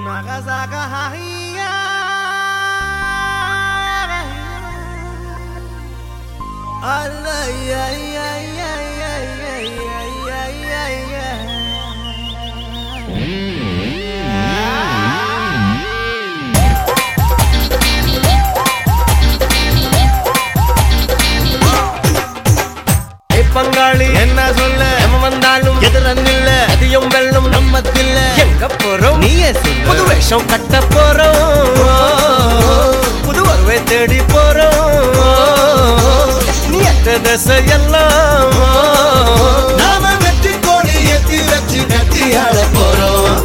பங்காளி என்ன சொல்ல நம்ம வந்தாலும் எதிரன்னில்ல அதிகம் வெள்ளம் நம்மத்தில்ல எங்க போறோம் நீயே சொல்லு புது வேஷம் கட்ட போறோம் புது வரவை தேடி போறோம் நீ எத்த திசையெல்லாம் நாம வெற்றி கோடி ஏத்தி வச்சு கட்டி ஆட போறோம்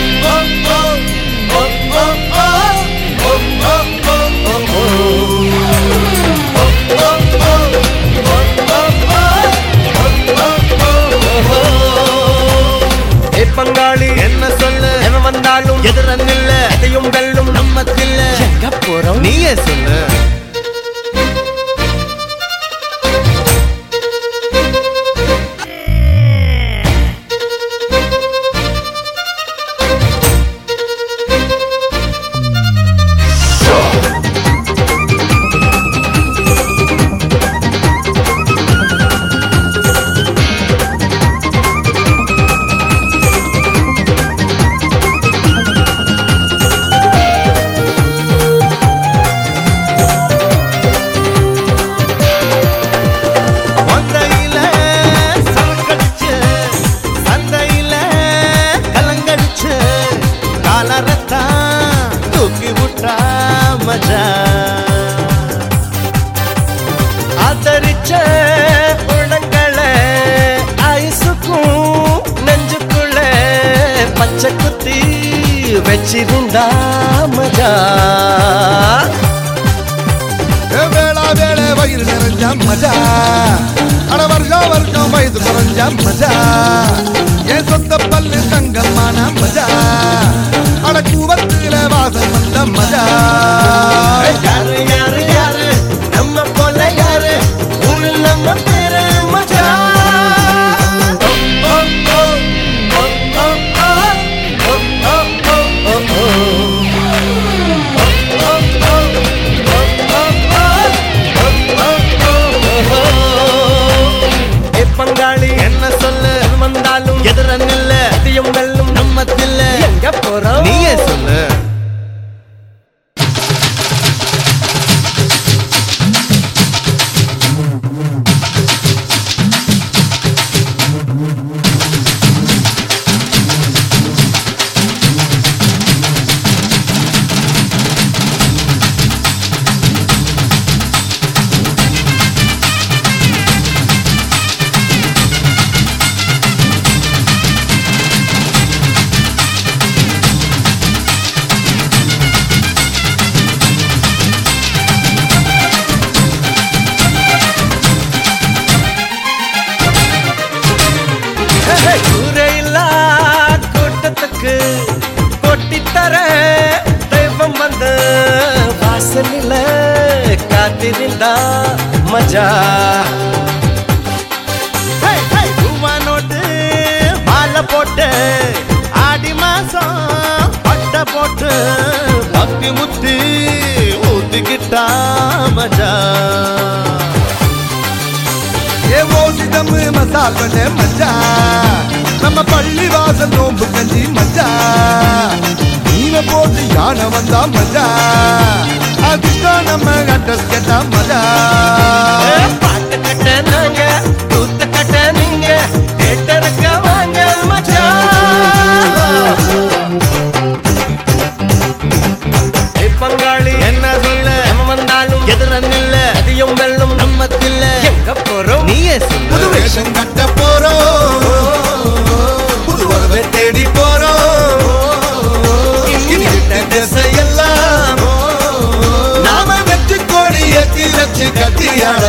பங்காளி என்ன சொல்ல எவன் வந்தாலும் எதிரன்னில்ல அதையும் வெல்லும் நம்மத்தில்ல எங்க போறோம் நீயே சொல்லு ஆதரிச்ச உள்ளங்களை ஐசுக்கும் நெஞ்சுக்குள்ள பச்சை குத்தி வச்சிருந்தா மஜா வேளா வேளை வயிறு நிறைஞ்சா மஜா அட வருஷம் வருஷம் வயது குறைஞ்சா மஜா என் சொந்த பல்லு தங்கமான மஜா அட கூவத்துல வாசம் வந்த மஜா யாரு யாரு யாரு நம்ம போல யாரு உள்ள நம்ம பேரு மஜா பங்காளி என்ன சொல்ல வந்தாலும் எதிரன்னில்ல அதிகம் வெல்லும் நம்மத்தில்ல எங்க போறோம் நீயே சொல்லு கூட்டத்துக்கு கொட்டித்தர தெய்வம் வந்து வாசலில காத்திருந்தா மஜா நோட்டு மாலை போட்டு ஆடி மாசம் பட்ட போட்டு பக்தி முத்தி ஊத்திக்கிட்டா மஜா ஓசிதம் மசால் பண்ண மஜா நம்ம பள்ளி வாசல் நோம்பு கஞ்சி மஜா நீன போட்டு யானை வந்தா மஜா அதுதான் நம்ம அட்ரஸ் கேட்டா மஜா பாட்டு கட்ட நாங்க கூத்த கட்ட நீங்க கேட்டறக்க வாங்க மஜா பங்காளி என்ன சொல்ல நம்ம வந்தாலும் எதிரன்னில்ல அதிகம் வெல்லும் நம்மத்தில்ல எங்க போறோம் நீயே சொல்லு புது வேஷம் கட்ட போறோம் புது வரவை தேடி போறோம் திசையெல்லாம் நாம வெற்றி கோடி ஏத்தி வச்சு கட்டியாட